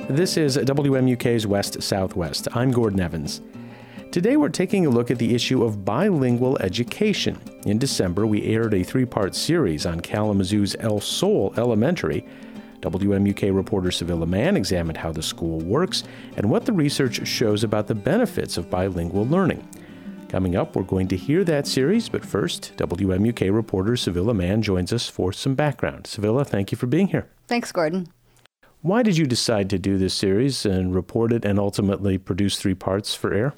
This is WMUK's West Southwest. I'm Gordon Evans. Today we're taking a look at the issue of bilingual education. In December, we aired a three-part series on Kalamazoo's El Sol Elementary. WMUK reporter Sevilla Mann examined how the school works and what the research shows about the benefits of bilingual learning. Coming up, we're going to hear that series, but first, WMUK reporter Sevilla Mann joins us for some background. Sevilla, thank you for being here. Thanks, Gordon. Why did you decide to do this series and report it and ultimately produce three parts for air?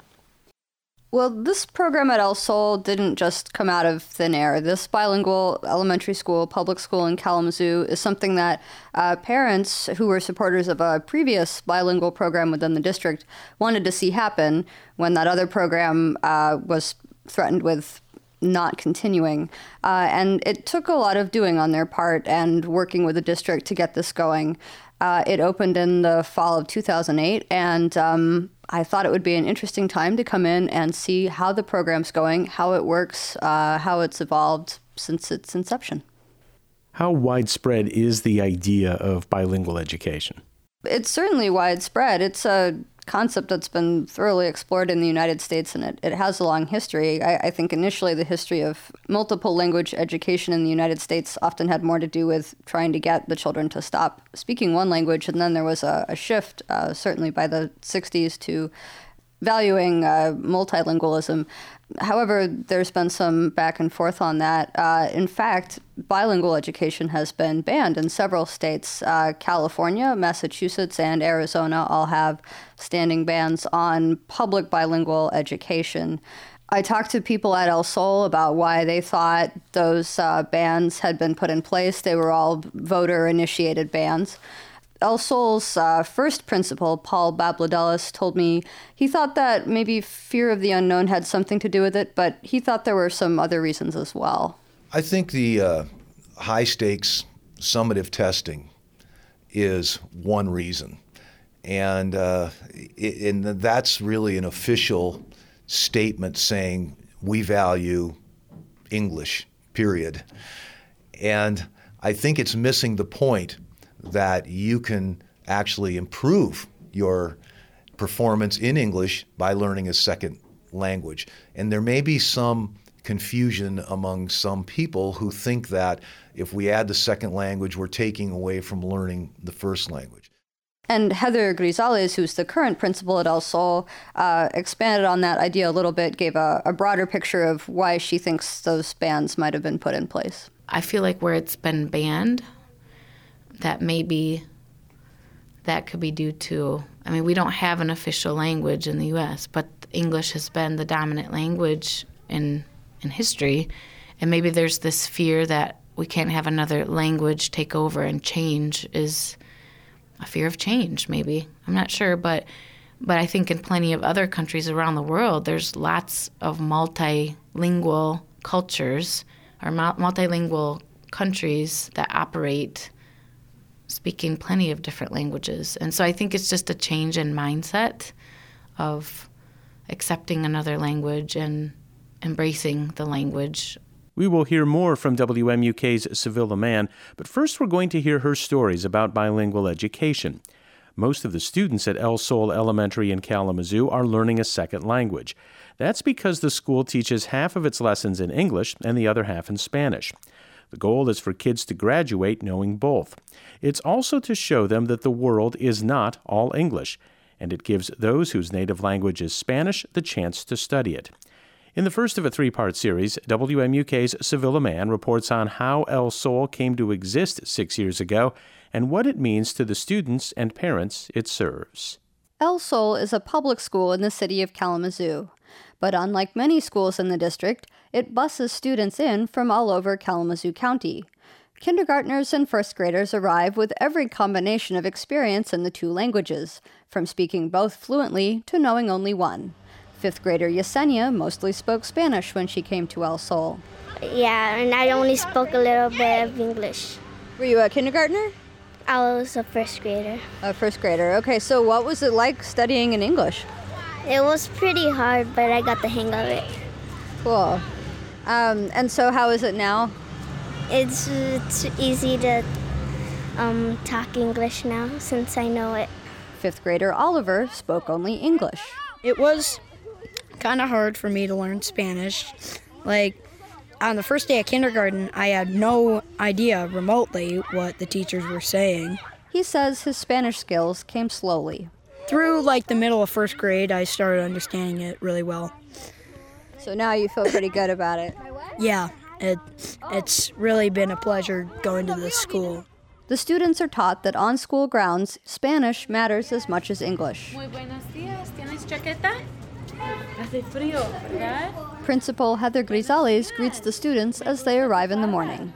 Well, this program at El Sol didn't just come out of thin air. This bilingual elementary school, public school in Kalamazoo, is something that parents who were supporters of a previous bilingual program within the district wanted to see happen when that other program was threatened with not continuing. And it took a lot of doing on their part and working with the district to get this going. It opened in the fall of 2008, and I thought it would be an interesting time to come in and see how the program's going, how it works, how it's evolved since its inception. How widespread is the idea of bilingual education? It's certainly widespread. It's a concept that's been thoroughly explored in the United States, and it has a long history. I think initially the history of multiple language education in the United States often had more to do with trying to get the children to stop speaking one language, and then there was a shift, certainly by the 60s, to valuing multilingualism. However, there's been some back and forth on that. In fact, bilingual education has been banned in several states. California, Massachusetts, and Arizona all have standing bans on public bilingual education. I talked to people at El Sol about why they thought those bans had been put in place. They were all voter-initiated bans. El Sol's first principal, Paul Babladelis, told me he thought that maybe fear of the unknown had something to do with it, but he thought there were some other reasons as well. I think the high-stakes summative testing is one reason, and that's really an official statement saying we value English, period. And I think it's missing the point that you can actually improve your performance in English by learning a second language. And there may be some confusion among some people who think that if we add the second language, we're taking away from learning the first language. And Heather Grisales, who's the current principal at El Sol, expanded on that idea a little bit, gave a broader picture of why she thinks those bans might have been put in place. I feel like where it's been banned, that maybe that could be due to, we don't have an official language in the U.S., but English has been the dominant language in history, and maybe there's this fear that we can't have another language take over, and change is a fear of change, maybe. I'm not sure, but I think in plenty of other countries around the world, there's lots of multilingual cultures or multilingual countries that operate speaking plenty of different languages. And so I think it's just a change in mindset of accepting another language and embracing the language. We will hear more from WMUK's Sevilla Mann, but first we're going to hear her stories about bilingual education. Most of the students at El Sol Elementary in Kalamazoo are learning a second language. That's because the school teaches half of its lessons in English and the other half in Spanish. The goal is for kids to graduate knowing both. It's also to show them that the world is not all English, and it gives those whose native language is Spanish the chance to study it. In the first of a three-part series, WMUK's Sevilla Mann reports on how El Sol came to exist 6 years ago and what it means to the students and parents it serves. El Sol is a public school in the city of Kalamazoo. But unlike many schools in the district, it buses students in from all over Kalamazoo County. Kindergartners and first graders arrive with every combination of experience in the two languages, from speaking both fluently to knowing only one. Fifth grader Yesenia mostly spoke Spanish when she came to El Sol. Yeah, and I only spoke a little bit of English. Were you a kindergartner? I was a first grader. A first grader. Okay, so what was it like studying in English? It was pretty hard, but I got the hang of it. Cool. And so how is it now? It's easy to talk English now since I know it. Fifth grader Oliver spoke only English. It was kind of hard for me to learn Spanish. Like, on the first day of kindergarten, I had no idea remotely what the teachers were saying. He says his Spanish skills came slowly. Through, like, the middle of first grade, I started understanding it really well. So now you feel pretty good about it. Yeah, it's really been a pleasure going to this school. The students are taught that on school grounds, Spanish matters as much as English. Muy buenos días. ¿Tienes chaqueta? Hace frío, ¿verdad? Principal Heather Grisales greets the students as they arrive in the morning.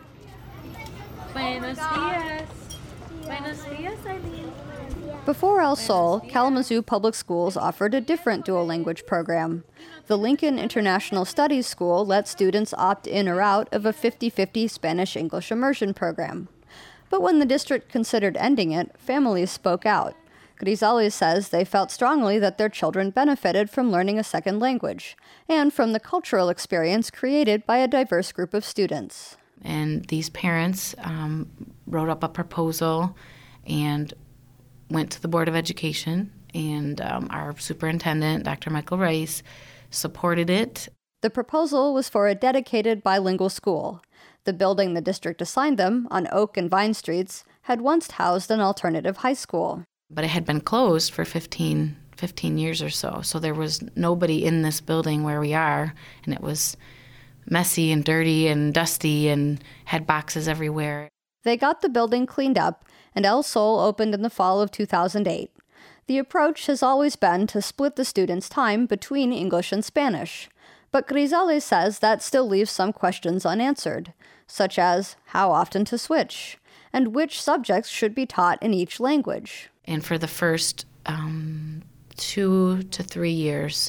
Buenos días. Buenos días, Eileen. Before El Sol, Kalamazoo Public Schools offered a different dual language program. The Lincoln International Studies School let students opt in or out of a 50-50 Spanish-English immersion program. But when the district considered ending it, families spoke out. Grisales says they felt strongly that their children benefited from learning a second language and from the cultural experience created by a diverse group of students. And these parents wrote up a proposal and went to the Board of Education, and our superintendent, Dr. Michael Rice, supported it. The proposal was for a dedicated bilingual school. The building the district assigned them, on Oak and Vine Streets, had once housed an alternative high school. But it had been closed for 15 years or so. So there was nobody in this building where we are, and it was messy and dirty and dusty and had boxes everywhere. They got the building cleaned up, and El Sol opened in the fall of 2008. The approach has always been to split the students' time between English and Spanish. But Grisales says that still leaves some questions unanswered, such as how often to switch, and which subjects should be taught in each language. And for the first 2 to 3 years,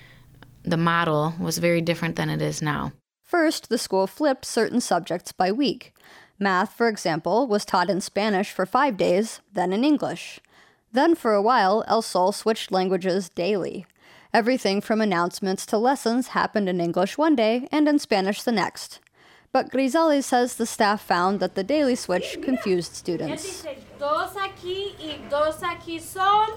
the model was very different than it is now. First, the school flipped certain subjects by week. Math, for example, was taught in Spanish for 5 days, then in English. Then for a while, El Sol switched languages daily. Everything from announcements to lessons happened in English one day and in Spanish the next. But Grisales says the staff found that the daily switch confused students. Dos aquí y dos aquí son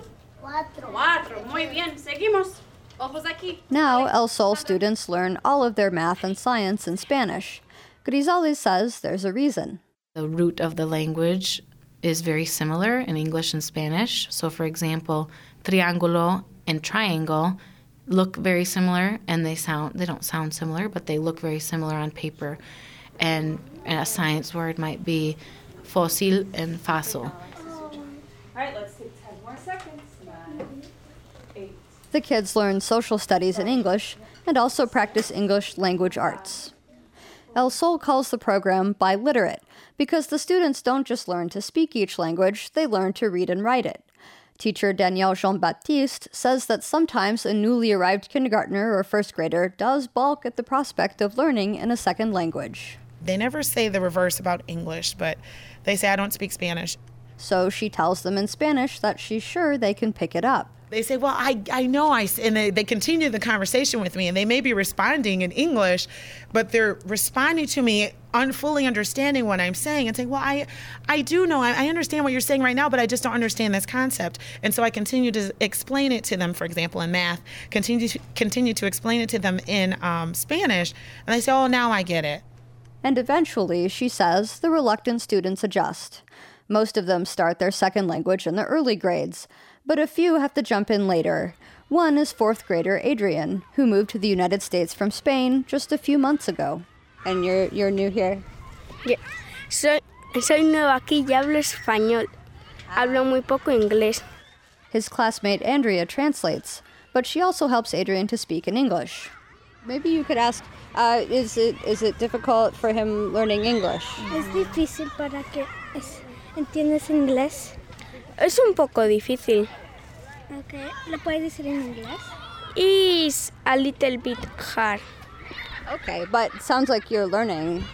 cuatro. Muy bien, seguimos. Ojos aquí. Now, El Sol students learn all of their math and science in Spanish. Grisales says there's a reason. The root of the language is very similar in English and Spanish. So, for example, triángulo and triangle look very similar, and they don't sound similar, but they look very similar on paper. And a science word might be fósil and fossil. All right, let's take 10 more seconds. 9, 8. The kids learn social studies in English and also practice English language arts. El Sol calls the program biliterate because the students don't just learn to speak each language, they learn to read and write it. Teacher Danielle Jean-Baptiste says that sometimes a newly arrived kindergartner or first grader does balk at the prospect of learning in a second language. They never say the reverse about English, but they say, I don't speak Spanish. So she tells them in Spanish that she's sure they can pick it up. They say, well, I know, and they continue the conversation with me, and they may be responding in English, but they're responding to me fully understanding what I'm saying and saying, well, I do know, I understand what you're saying right now, but I just don't understand this concept. And so I continue to explain it to them, for example, in math, continue to explain it to them in Spanish, and they say, oh, now I get it. And eventually, she says, the reluctant students adjust. Most of them start their second language in the early grades, but a few have to jump in later. One is fourth grader Adrian, who moved to the United States from Spain just a few months ago. And you're new here? Yeah. Soy nueva aquí y hablo español. Hablo muy poco inglés. His classmate Andrea translates, but she also helps Adrian to speak in English. Maybe you could ask, is it difficult for him learning English? Es difícil para que entiendas inglés. Es un poco difícil. Okay. ¿Lo puedes decir en inglés? It's a little bit hard. Okay, but it sounds like you're learning.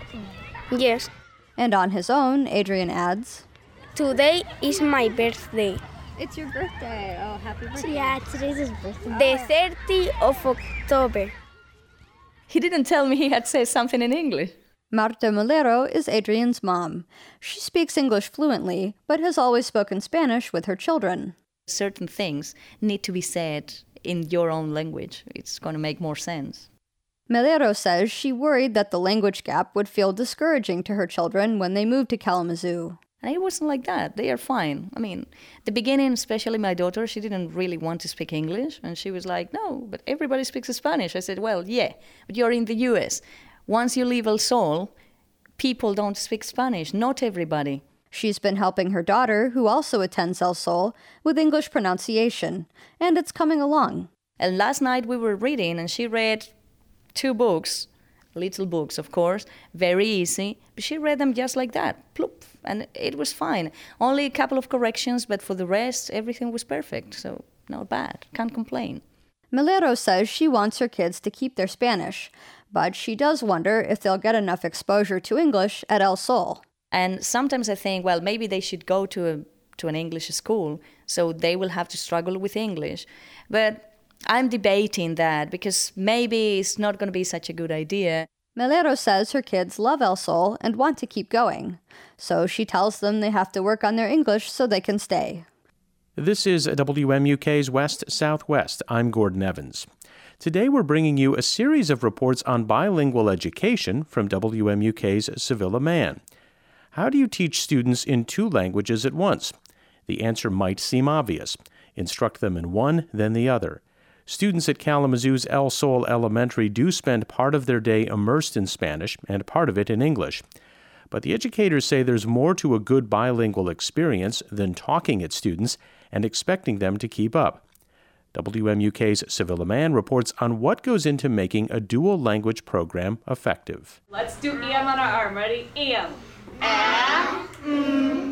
Yes. And on his own, Adrian adds, Today is my birthday. It's your birthday. Oh, happy birthday. Yeah, today's his birthday. The 30th of October. He didn't tell me he had said something in English. Marta Molero is Adrian's mom. She speaks English fluently, but has always spoken Spanish with her children. Certain things need to be said in your own language. It's going to make more sense. Melero says she worried that the language gap would feel discouraging to her children when they moved to Kalamazoo. And it wasn't like that. They are fine. I mean, the beginning, especially my daughter, she didn't really want to speak English. And she was like, no, but everybody speaks Spanish. I said, well, yeah, but you're in the U.S. Once you leave El Sol, people don't speak Spanish. Not everybody. She's been helping her daughter, who also attends El Sol, with English pronunciation, and it's coming along. And last night we were reading, and she read 2 books, little books, of course, very easy, but she read them just like that, ploop, and it was fine. Only a couple of corrections, but for the rest, everything was perfect, so not bad, can't complain. Melero says she wants her kids to keep their Spanish, but she does wonder if they'll get enough exposure to English at El Sol. And sometimes I think, well, maybe they should go to an English school, so they will have to struggle with English. But I'm debating that because maybe it's not going to be such a good idea. Melero says her kids love El Sol and want to keep going, so she tells them they have to work on their English so they can stay. This is WMUK's West Southwest. I'm Gordon Evans. Today we're bringing you a series of reports on bilingual education from WMUK's Sevilla Man. How do you teach students in 2 languages at once? The answer might seem obvious. Instruct them in one, then the other. Students at Kalamazoo's El Sol Elementary do spend part of their day immersed in Spanish and part of it in English. But the educators say there's more to a good bilingual experience than talking at students and expecting them to keep up. WMUK's Sevilla Man reports on what goes into making a dual language program effective. Let's do EM on our arm. Ready? EM. Am.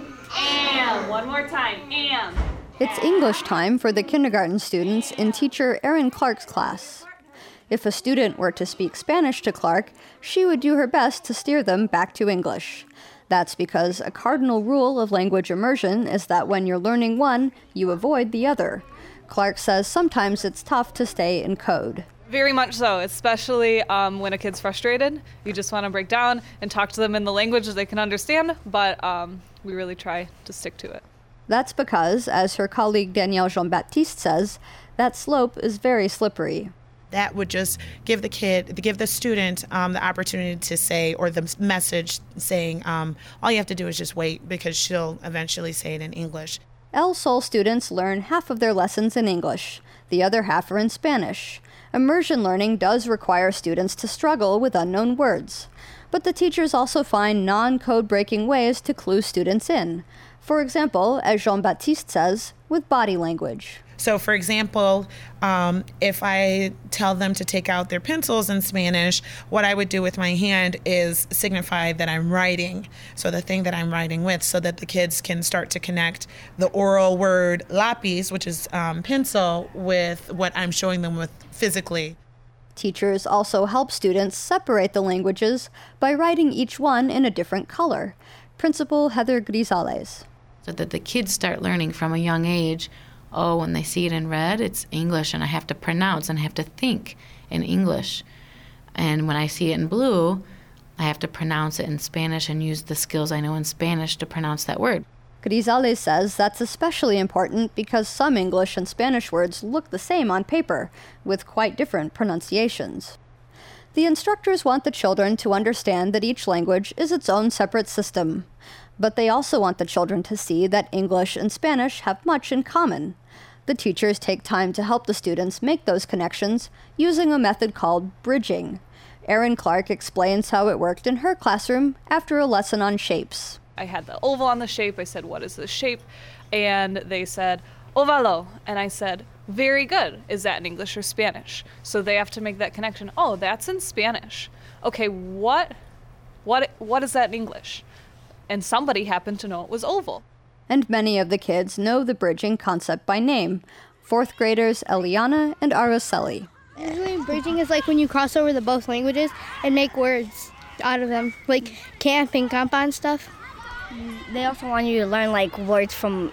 One more time. Am. It's English time for the kindergarten students in teacher Erin Clark's class. If a student were to speak Spanish to Clark, she would do her best to steer them back to English. That's because a cardinal rule of language immersion is that when you're learning one, you avoid the other. Clark says sometimes it's tough to stay in code. Very much so, especially when a kid's frustrated. You just want to break down and talk to them in the language that they can understand, but we really try to stick to it. That's because, as her colleague Danielle Jean-Baptiste says, that slope is very slippery. That would just give the student the opportunity to say, or the message saying, all you have to do is just wait because she'll eventually say it in English. El Sol students learn half of their lessons in English. The other half are in Spanish. Immersion learning does require students to struggle with unknown words. But the teachers also find non-code breaking ways to clue students in. For example, as Jean-Baptiste says, with body language. So, for example, if I tell them to take out their pencils in Spanish, what I would do with my hand is signify that I'm writing, so the thing that I'm writing with, so that the kids can start to connect the oral word lápiz, which is pencil, with what I'm showing them with physically. Teachers also help students separate the languages by writing each one in a different color. Principal Heather Grisales. So that the kids start learning from a young age, oh, when they see it in red, it's English, and I have to pronounce and I have to think in English. And when I see it in blue, I have to pronounce it in Spanish and use the skills I know in Spanish to pronounce that word. Grisales says that's especially important because some English and Spanish words look the same on paper, with quite different pronunciations. The instructors want the children to understand that each language is its own separate system. But they also want the children to see that English and Spanish have much in common. The teachers take time to help the students make those connections using a method called bridging. Erin Clark explains how it worked in her classroom after a lesson on shapes. I had the oval on the shape. I said, what is this shape? And they said, ovalo. And I said, very good. Is that in English or Spanish? So they have to make that connection. Oh, that's in Spanish. Okay, what is that in English? And somebody happened to know it was oval. And many of the kids know the bridging concept by name. 4th graders Eliana and Araceli. Usually bridging is like when you cross over the both languages and make words out of them, like camp and campa and stuff. They also want you to learn like words from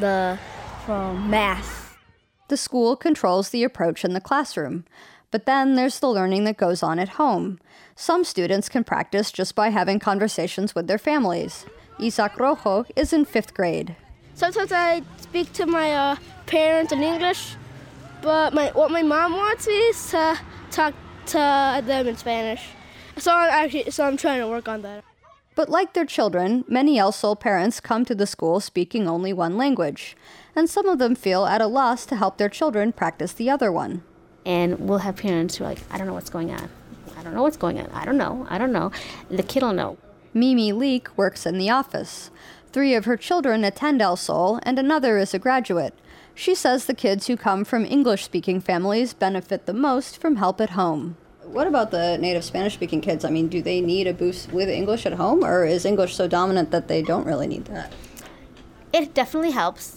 math. The school controls the approach in the classroom. But then there's the learning that goes on at home. Some students can practice just by having conversations with their families. Isaac Rojo is in 5th grade. Sometimes I speak to my parents in English, but what my mom wants me is to talk to them in Spanish. So I'm trying to work on that. But like their children, many El Sol parents come to the school speaking only one language, and some of them feel at a loss to help their children practice the other one. And we'll have parents who are like, I don't know what's going on. I don't know what's going on. I don't know. The kid will know. Mimi Leek works in the office. 3 of her children attend El Sol, and another is a graduate. She says the kids who come from English-speaking families benefit the most from help at home. What about the native Spanish-speaking kids? I mean, do they need a boost with English at home, or is English so dominant that they don't really need that? It definitely helps,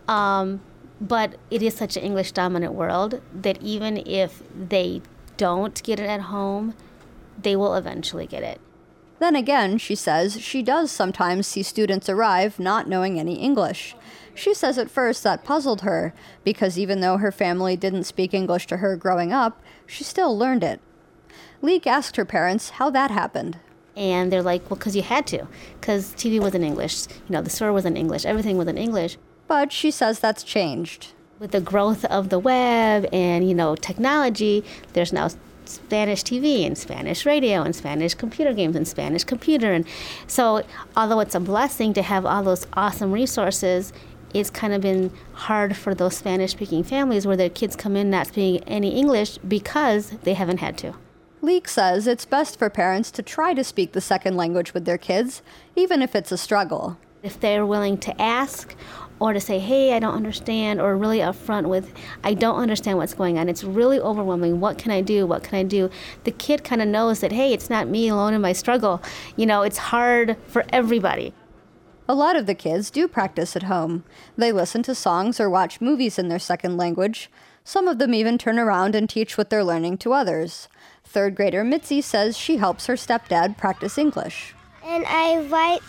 but it is such an English-dominant world that even if they don't get it at home, they will eventually get it. Then again, she says, she does sometimes see students arrive not knowing any English. She says at first that puzzled her, because even though her family didn't speak English to her growing up, she still learned it. Leek asked her parents how that happened. And they're like, well, because you had to, because TV was in English, the store was in English, everything was in English. But she says that's changed. With the growth of the web and, technology, there's now Spanish TV and Spanish radio and Spanish computer games and Spanish computer. And so although it's a blessing to have all those awesome resources, it's kind of been hard for those Spanish-speaking families where their kids come in not speaking any English because they haven't had to. Leek says it's best for parents to try to speak the second language with their kids, even if it's a struggle. If they're willing to ask or to say, hey, I don't understand, or really upfront with, I don't understand what's going on. It's really overwhelming. What can I do? What can I do? The kid kind of knows that, hey, it's not me alone in my struggle. It's hard for everybody. A lot of the kids do practice at home. They listen to songs or watch movies in their second language. Some of them even turn around and teach what they're learning to others. 3rd grader Mitzi says she helps her stepdad practice English. And I write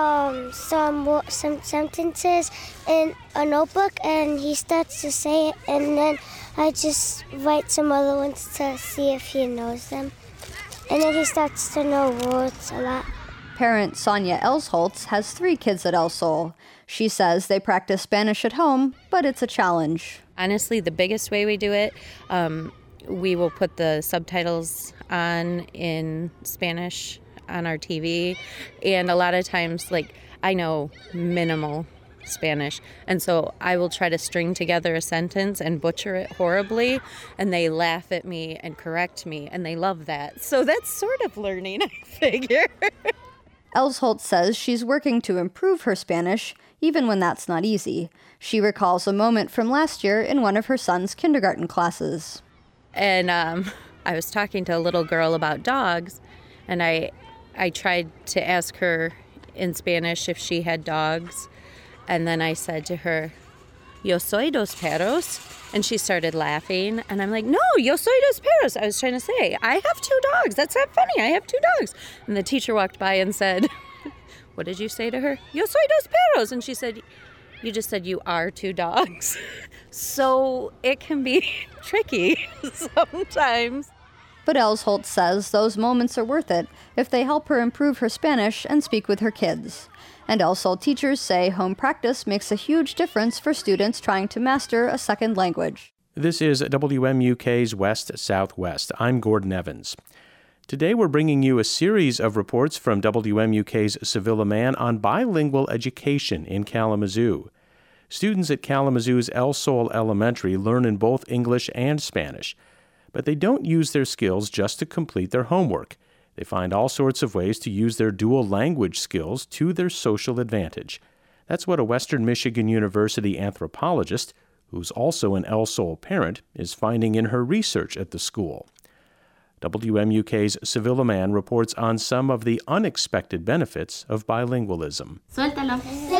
some sentences in a notebook, and he starts to say it, and then I just write some other ones to see if he knows them. And then he starts to know words a lot. Parent Sonia Elsholtz has 3 kids at El Sol. She says they practice Spanish at home, but it's a challenge. Honestly, the biggest way we do it, we will put the subtitles on in Spanish on our TV, and a lot of times, I know minimal Spanish, and so I will try to string together a sentence and butcher it horribly, and they laugh at me and correct me, and they love that. So that's sort of learning, I figure. Elsholtz says she's working to improve her Spanish, even when that's not easy. She recalls a moment from last year in one of her son's kindergarten classes. And I was talking to a little girl about dogs, and I tried to ask her in Spanish if she had dogs, and then I said to her, yo soy dos perros, and she started laughing, and I'm like, no, yo soy dos perros. I was trying to say, I have 2 dogs. That's not funny. I have 2 dogs. And the teacher walked by and said, what did you say to her? Yo soy dos perros. And she said, you just said you are 2 dogs. So it can be tricky sometimes. But Elsholtz says those moments are worth it if they help her improve her Spanish and speak with her kids. And El Sol teachers say home practice makes a huge difference for students trying to master a second language. This is WMUK's West Southwest. I'm Gordon Evans. Today we're bringing you a series of reports from WMUK's Sevilla Man on bilingual education in Kalamazoo. Students at Kalamazoo's El Sol Elementary learn in both English and Spanish, but they don't use their skills just to complete their homework. They find all sorts of ways to use their dual language skills to their social advantage. That's what a Western Michigan University anthropologist, who's also an El Sol parent, is finding in her research at the school. WMUK's Sevilla Man reports on some of the unexpected benefits of bilingualism. Suéltalo.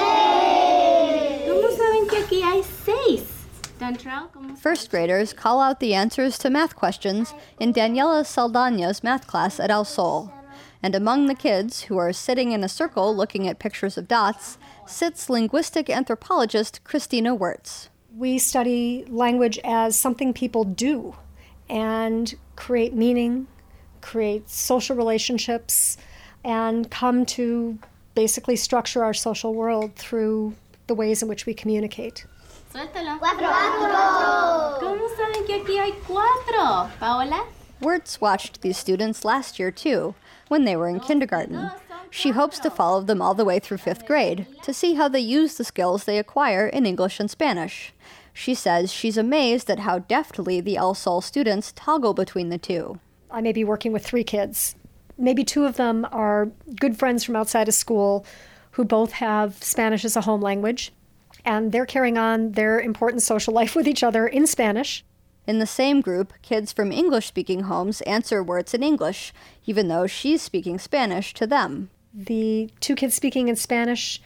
¿Cómo saben que aquí hay 6? First graders call out the answers to math questions in Daniela Saldana's math class at El Sol. And among the kids, who are sitting in a circle looking at pictures of dots, sits linguistic anthropologist Christina Wirtz. We study language as something people do and create meaning, create social relationships, and come to basically structure our social world through the ways in which we communicate. Suéltalo. Cuatro. ¿Cómo saben que aquí hay cuatro, Paola? Wirtz watched these students last year, too, when they were in kindergarten. She hopes to follow them all the way through 5th grade to see how they use the skills they acquire in English and Spanish. She says she's amazed at how deftly the El Sol students toggle between the two. I may be working with 3 kids. Maybe 2 of them are good friends from outside of school who both have Spanish as a home language, and they're carrying on their important social life with each other in Spanish. In the same group, kids from English-speaking homes answer words in English, even though she's speaking Spanish to them. The 2 kids speaking in Spanish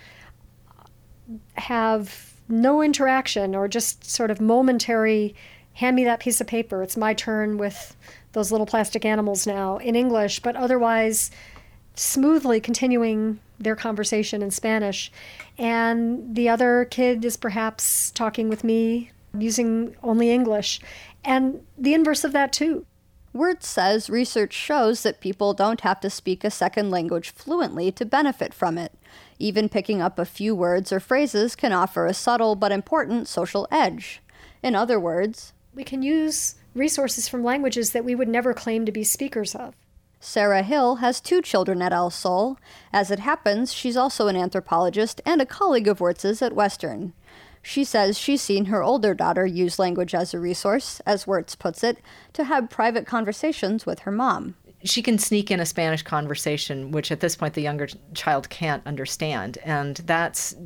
have no interaction or just sort of momentary, hand me that piece of paper, it's my turn with those little plastic animals now in English, but otherwise smoothly continuing their conversation in Spanish. And the other kid is perhaps talking with me using only English. And the inverse of that, too. Wirtz says research shows that people don't have to speak a second language fluently to benefit from it. Even picking up a few words or phrases can offer a subtle but important social edge. In other words, we can use resources from languages that we would never claim to be speakers of. Sarah Hill has 2 children at El Sol. As it happens, she's also an anthropologist and a colleague of Wirtz's at Western. She says she's seen her older daughter use language as a resource, as Wirtz puts it, to have private conversations with her mom. She can sneak in a Spanish conversation, which at this point the younger child can't understand. And that's,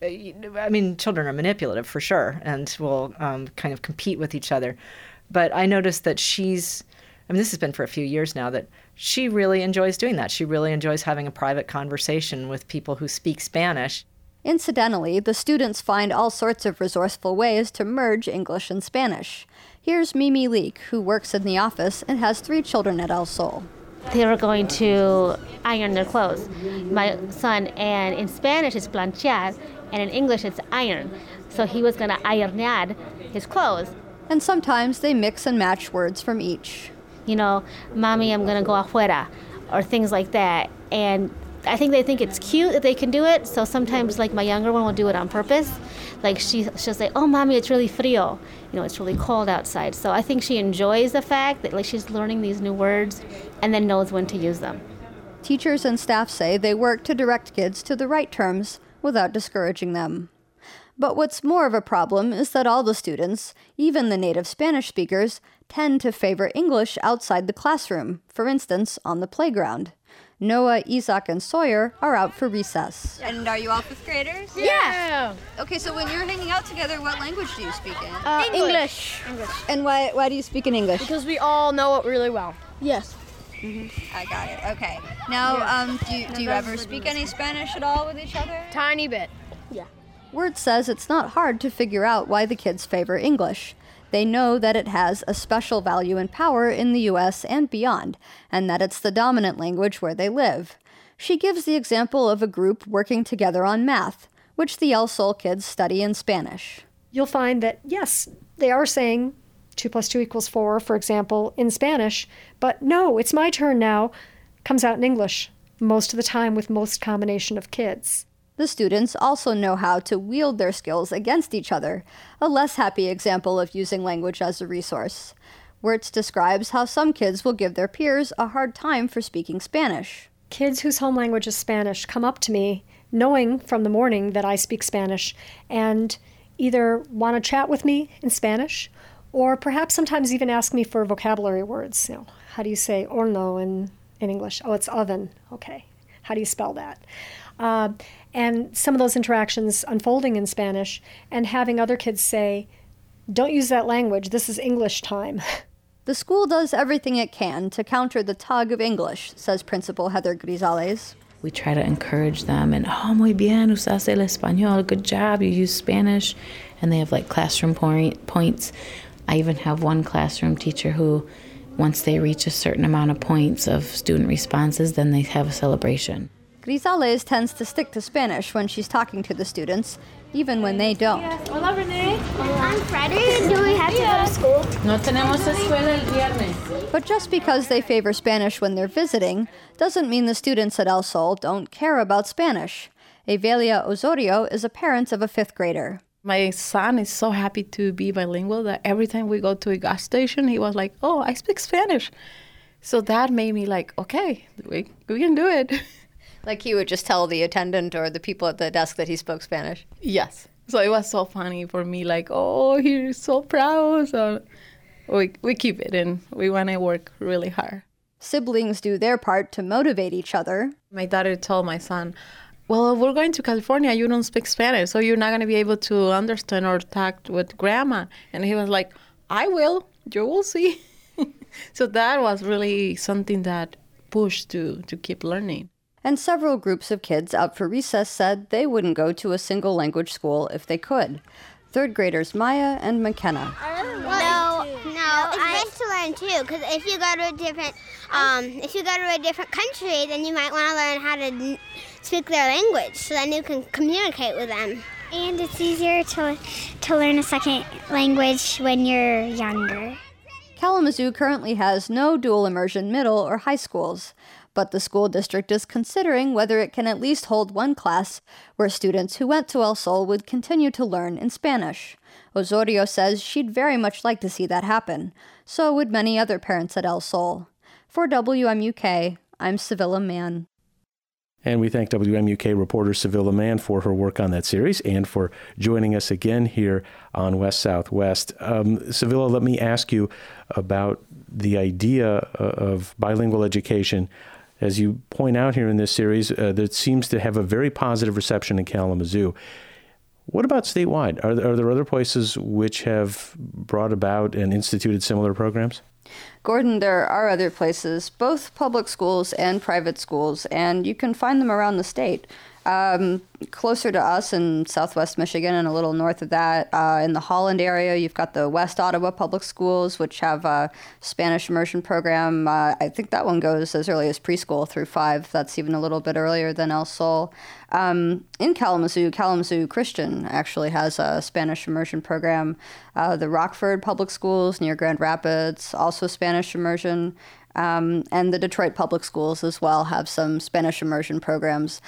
I mean, children are manipulative for sure and will kind of compete with each other. But I noticed that this has been for a few years now, that she really enjoys doing that. She really enjoys having a private conversation with people who speak Spanish. Incidentally, the students find all sorts of resourceful ways to merge English and Spanish. Here's Mimi Leek, who works in the office and has 3 children at El Sol. They were going to iron their clothes. My son, and in Spanish it's planchar, and in English it's iron. So he was going to ironar his clothes. And sometimes they mix and match words from each. You know, Mommy, I'm going to go afuera, or things like that. And I think they think it's cute that they can do it, so sometimes, like, my younger one will do it on purpose. Like, she'll say, oh, Mommy, it's really frío. You know, it's really cold outside. So I think she enjoys the fact that, like, she's learning these new words and then knows when to use them. Teachers and staff say they work to direct kids to the right terms without discouraging them. But what's more of a problem is that all the students, even the native Spanish speakers, tend to favor English outside the classroom, for instance, on the playground. Noah, Isaac, and Sawyer are out for recess. And are you all 5th graders? Yeah. Okay, so when you're hanging out together, what language do you speak in? English. And why do you speak in English? Because we all know it really well. Yes. I got it. Okay. Now, do you ever speak any Spanish at all with each other? Tiny bit. Yeah. Wirtz says it's not hard to figure out why the kids favor English. They know that it has a special value and power in the U.S. and beyond, and that it's the dominant language where they live. She gives the example of a group working together on math, which the El Sol kids study in Spanish. You'll find that, yes, they are saying 2 + 2 = 4, for example, in Spanish, but no, it's my turn now, comes out in English, most of the time with most combination of kids. The students also know how to wield their skills against each other, a less happy example of using language as a resource. Wirtz describes how some kids will give their peers a hard time for speaking Spanish. Kids whose home language is Spanish come up to me, knowing from the morning that I speak Spanish, and either want to chat with me in Spanish, or perhaps sometimes even ask me for vocabulary words. You know, how do you say horno in English? Oh, it's oven. Okay. How do you spell that? And some of those interactions unfolding in Spanish and having other kids say, don't use that language, this is English time. The school does everything it can to counter the tug of English, says Principal Heather Grisales. We try to encourage them and, oh, muy bien, usas el español, good job, you use Spanish. And they have like classroom points. I even have one classroom teacher who, once they reach a certain amount of points of student responses, then they have a celebration. Grisales tends to stick to Spanish when she's talking to the students, even when they don't. Hola, Renee. On Friday, do we have to go to school? No tenemos escuela el viernes. But just because they favor Spanish when they're visiting, doesn't mean the students at El Sol don't care about Spanish. Evelia Osorio is a parent of a 5th grader. My son is so happy to be bilingual that every time we go to a gas station, he was like, oh, I speak Spanish. So that made me like, okay, we can do it. Like he would just tell the attendant or the people at the desk that he spoke Spanish? Yes. So it was so funny for me, like, oh, he's so proud. So we keep it and we want to work really hard. Siblings do their part to motivate each other. My daughter told my son, well, we're going to California, you don't speak Spanish, so you're not going to be able to understand or talk with grandma. And he was like, I will, you will see. So that was really something that pushed to keep learning. And several groups of kids out for recess said they wouldn't go to a single language school if they could. Third graders Maya and McKenna. No, it's nice to learn too. Because if you go to a different country, then you might want to learn how to speak their language, so then you can communicate with them. And it's easier to learn a second language when you're younger. Kalamazoo currently has no dual immersion middle or high schools, but the school district is considering whether it can at least hold one class where students who went to El Sol would continue to learn in Spanish. Osorio says she'd very much like to see that happen. So would many other parents at El Sol. For WMUK, I'm Sevilla Mann. And we thank WMUK reporter Sevilla Mann for her work on that series and for joining us again here on West Southwest. Sevilla, let me ask you about the idea of bilingual education. As you point out here in this series, that seems to have a very positive reception in Kalamazoo. What about statewide? Are there other places which have brought about and instituted similar programs? Gordon, there are other places, both public schools and private schools, and you can find them around the state. Closer to us in southwest Michigan and a little north of that, in the Holland area, you've got the West Ottawa Public Schools, which have a Spanish immersion program. I think that one goes as early as preschool through 5. That's even a little bit earlier than El Sol. In Kalamazoo Christian actually has a Spanish immersion program. The Rockford Public Schools near Grand Rapids, also Spanish immersion. And the Detroit Public Schools as well have some Spanish immersion programs.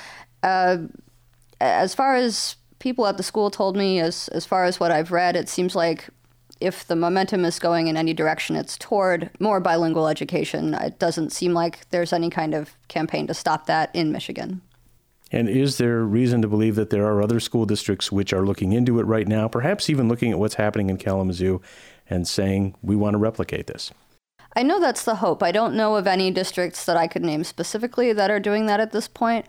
As far as people at the school told me, as far as what I've read, it seems like if the momentum is going in any direction, it's toward more bilingual education. It doesn't seem like there's any kind of campaign to stop that in Michigan. And is there reason to believe that there are other school districts which are looking into it right now, perhaps even looking at what's happening in Kalamazoo and saying, we want to replicate this? I know that's the hope. I don't know of any districts that I could name specifically that are doing that at this point.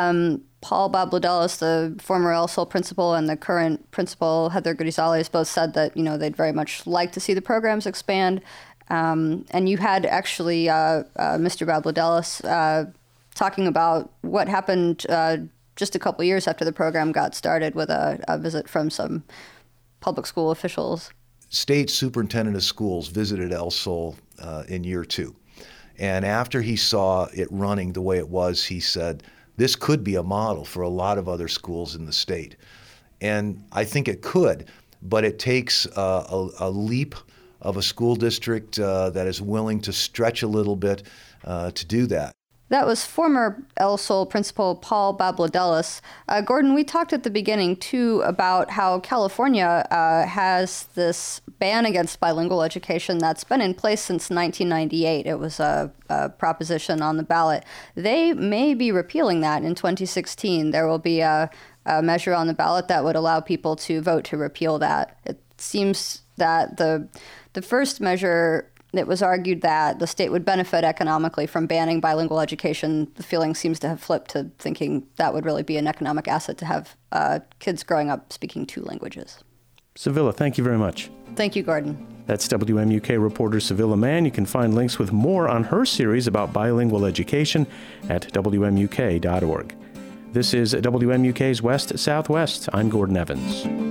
Paul Babladelis, the former El Sol principal, and the current principal, Heather Grisales, both said that, they'd very much like to see the programs expand. And you had actually Mr. Babladelis talking about what happened just a couple years after the program got started with a visit from some public school officials. State superintendent of schools visited El Sol in year 2. And after he saw it running the way it was, he said, this could be a model for a lot of other schools in the state. And I think it could, but it takes a leap of a school district that is willing to stretch a little bit to do that. That was former El Sol principal Paul Babladelis. Gordon, we talked at the beginning, too, about how California has this ban against bilingual education that's been in place since 1998. It was a proposition on the ballot. They may be repealing that in 2016. There will be a measure on the ballot that would allow people to vote to repeal that. It seems that the first measure, it was argued that the state would benefit economically from banning bilingual education. The feeling seems to have flipped to thinking that would really be an economic asset to have kids growing up speaking 2 languages. Sevilla, thank you very much. Thank you, Gordon. That's WMUK reporter Sevilla Mann. You can find links with more on her series about bilingual education at WMUK.org. This is WMUK's West Southwest. I'm Gordon Evans.